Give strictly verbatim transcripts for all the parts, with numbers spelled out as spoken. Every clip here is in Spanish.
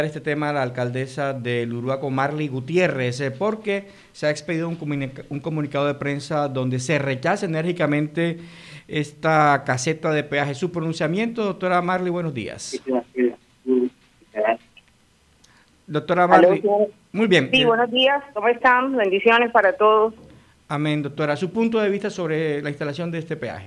Este tema a la alcaldesa del Uruaco, Marly Gutiérrez, eh, porque se ha expedido un, comunica un comunicado de prensa donde se rechaza enérgicamente esta caseta de peaje. Su pronunciamiento, doctora Marly, buenos días. Doctora Marly, muy bien. Sí, buenos días, ¿cómo están? Bendiciones para todos. Amén, doctora. Su punto de vista sobre la instalación de este peaje.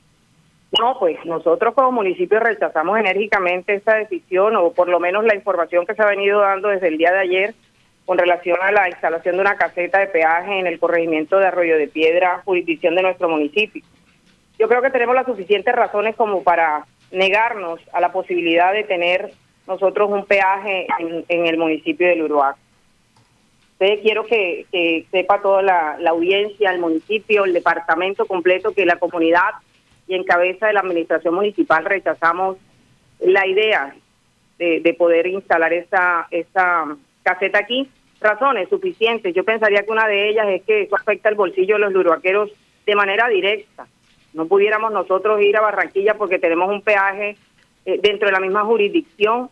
No, pues nosotros como municipio rechazamos enérgicamente esta decisión, o por lo menos la información que se ha venido dando desde el día de ayer con relación a la instalación de una caseta de peaje en el corregimiento de Arroyo de Piedra, jurisdicción de nuestro municipio. Yo creo que tenemos las suficientes razones como para negarnos a la posibilidad de tener nosotros un peaje en, en el municipio del Uruaco. Entonces quiero que, que sepa toda la, la audiencia, el municipio, el departamento completo, que la comunidad y en cabeza de la administración municipal rechazamos la idea de, de poder instalar esta, esta caseta aquí. Razones suficientes. Yo pensaría que una de ellas es que eso afecta el bolsillo de los uruaqueros de manera directa. No pudiéramos nosotros ir a Barranquilla porque tenemos un peaje eh, dentro de la misma jurisdicción.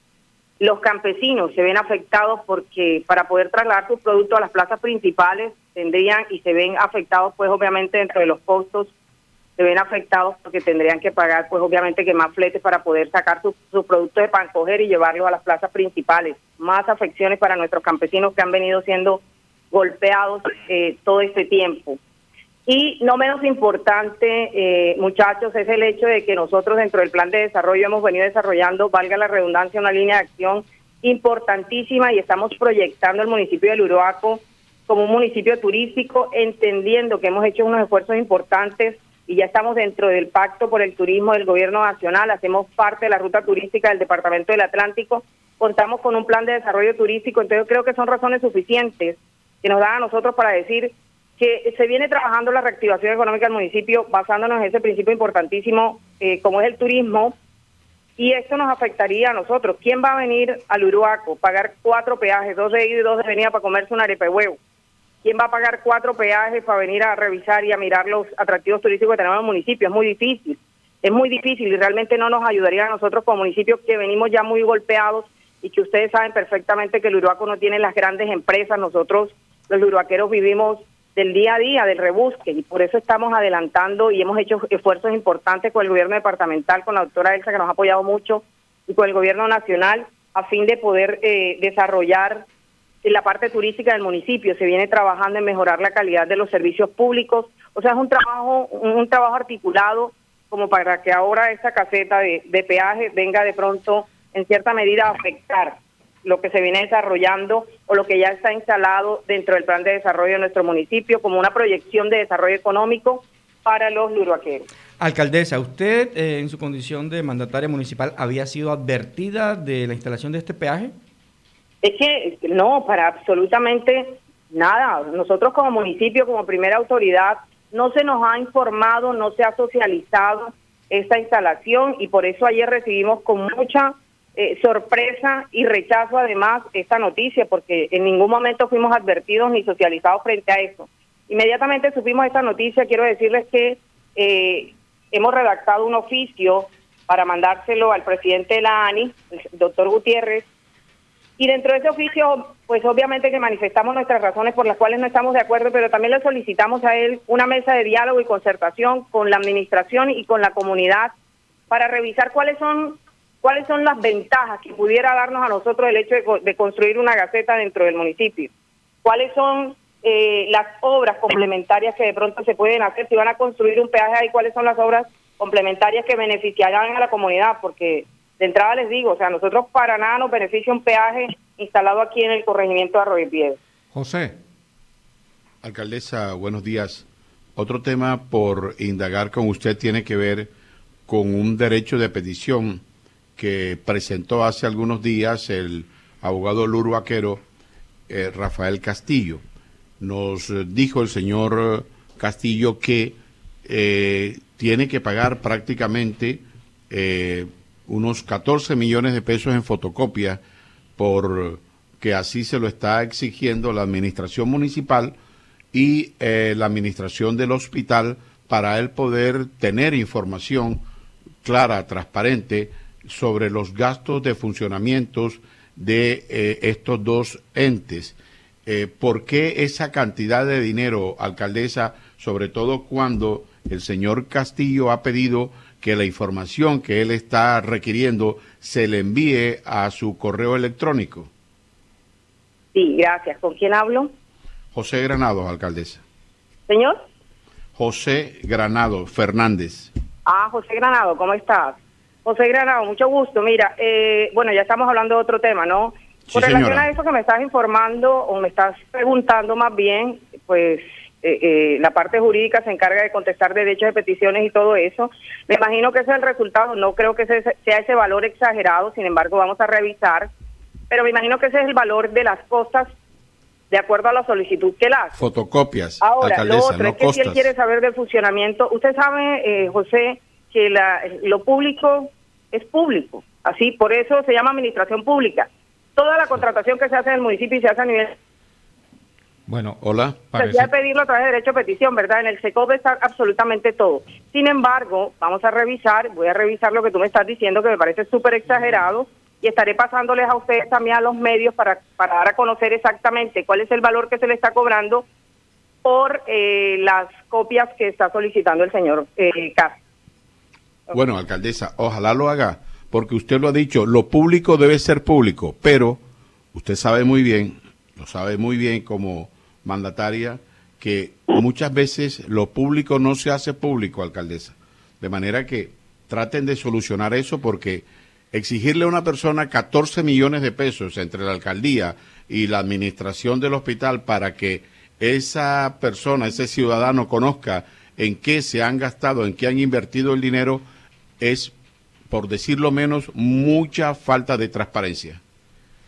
Los campesinos se ven afectados porque para poder trasladar sus productos a las plazas principales tendrían y se ven afectados pues obviamente dentro de los costos, se ven afectados porque tendrían que pagar pues obviamente que más fletes para poder sacar sus su productos de pancoger y llevarlos a las plazas principales. Más afecciones para nuestros campesinos que han venido siendo golpeados eh, todo este tiempo. Y no menos importante, eh, muchachos, es el hecho de que nosotros dentro del plan de desarrollo hemos venido desarrollando, valga la redundancia, una línea de acción importantísima y estamos proyectando el municipio del Uruaco como un municipio turístico, entendiendo que hemos hecho unos esfuerzos importantes y ya estamos dentro del pacto por el turismo del gobierno nacional, hacemos parte de la ruta turística del departamento del Atlántico, contamos con un plan de desarrollo turístico, entonces yo creo que son razones suficientes que nos dan a nosotros para decir que se viene trabajando la reactivación económica del municipio basándonos en ese principio importantísimo eh, como es el turismo, y esto nos afectaría a nosotros. ¿Quién va a venir al Uruaco? Pagar cuatro peajes, dos de ida y dos de venida para comerse una arepa de huevo. ¿Quién va a pagar cuatro peajes para venir a revisar y a mirar los atractivos turísticos que tenemos en el municipio? Es muy difícil, es muy difícil y realmente no nos ayudaría a nosotros como municipio que venimos ya muy golpeados y que ustedes saben perfectamente que el Uruaco no tiene las grandes empresas. Nosotros los uruaqueros vivimos del día a día, del rebusque, y por eso estamos adelantando y hemos hecho esfuerzos importantes con el gobierno departamental, con la doctora Elsa, que nos ha apoyado mucho, y con el gobierno nacional, a fin de poder eh, desarrollar la parte turística del municipio. Se viene trabajando en mejorar la calidad de los servicios públicos, o sea, es un trabajo, un, un trabajo articulado como para que ahora esta caseta de, de peaje venga de pronto, en cierta medida, a afectar lo que se viene desarrollando o lo que ya está instalado dentro del plan de desarrollo de nuestro municipio como una proyección de desarrollo económico para los uruaqueros. Alcaldesa, usted eh, en su condición de mandataria municipal había sido advertida de la instalación de este peaje. Es que no, para absolutamente nada. Nosotros como municipio, como primera autoridad, no se nos ha informado, no se ha socializado esta instalación y por eso ayer recibimos con mucha Eh, sorpresa y rechazo además esta noticia, porque en ningún momento fuimos advertidos ni socializados frente a eso. Inmediatamente supimos esta noticia, quiero decirles que eh, hemos redactado un oficio para mandárselo al presidente de la ANI, el doctor Gutiérrez, y dentro de ese oficio, pues obviamente que manifestamos nuestras razones por las cuales no estamos de acuerdo, pero también le solicitamos a él una mesa de diálogo y concertación con la administración y con la comunidad para revisar cuáles son ¿Cuáles son las ventajas que pudiera darnos a nosotros el hecho de, de construir una gaceta dentro del municipio? ¿Cuáles son eh, las obras complementarias que de pronto se pueden hacer? Si van a construir un peaje ahí, ¿cuáles son las obras complementarias que beneficiarán a la comunidad? Porque de entrada les digo, o sea, nosotros para nada nos beneficia un peaje instalado aquí en el corregimiento de Arroyo de Piedra. José. Alcaldesa, buenos días. Otro tema por indagar con usted tiene que ver con un derecho de petición que presentó hace algunos días el abogado uruaquero eh, Rafael Castillo. Nos dijo el señor Castillo que eh, tiene que pagar prácticamente eh, unos catorce millones de pesos en fotocopia, por que así se lo está exigiendo la administración municipal y eh, la administración del hospital para él poder tener información clara, transparente, sobre los gastos de funcionamientos de eh, estos dos entes. Eh, ¿Por qué esa cantidad de dinero, alcaldesa, sobre todo cuando el señor Castillo ha pedido que la información que él está requiriendo se le envíe a su correo electrónico? Sí, gracias. ¿Con quién hablo? José Granados, alcaldesa. ¿Señor? José Granado Fernández. Ah, José Granado, ¿cómo estás? José Granado, mucho gusto. Mira, eh, bueno, ya estamos hablando de otro tema, ¿no? Sí, Con relación señora. a eso que me estás informando, o me estás preguntando más bien, pues eh, eh, la parte jurídica se encarga de contestar derechos de peticiones y todo eso. Me imagino que ese es el resultado, no creo que ese sea ese valor exagerado, sin embargo vamos a revisar, pero me imagino que ese es el valor de las costas de acuerdo a la solicitud que él hace. Fotocopias, Ahora, alcaldesa, lo otro no es que costas. si él quiere saber del funcionamiento, usted sabe, eh, José, que la, lo público es público, así, por eso se llama administración pública. Toda la contratación que se hace en el municipio y se hace a nivel... Bueno, Hola. parece... Se puede pedirlo a través de derecho de petición, ¿verdad? En el SECOP está absolutamente todo. Sin embargo, vamos a revisar, voy a revisar lo que tú me estás diciendo, que me parece súper exagerado, y estaré pasándoles a ustedes también a los medios para, para dar a conocer exactamente cuál es el valor que se le está cobrando por eh, las copias que está solicitando el señor eh, Castro. Bueno, alcaldesa, ojalá lo haga, porque usted lo ha dicho, lo público debe ser público, pero usted sabe muy bien, lo sabe muy bien como mandataria, que muchas veces lo público no se hace público, alcaldesa. De manera que traten de solucionar eso, porque exigirle a una persona catorce millones de pesos entre la alcaldía y la administración del hospital para que esa persona, ese ciudadano conozca en qué se han gastado, en qué han invertido el dinero, es, por decirlo menos, mucha falta de transparencia.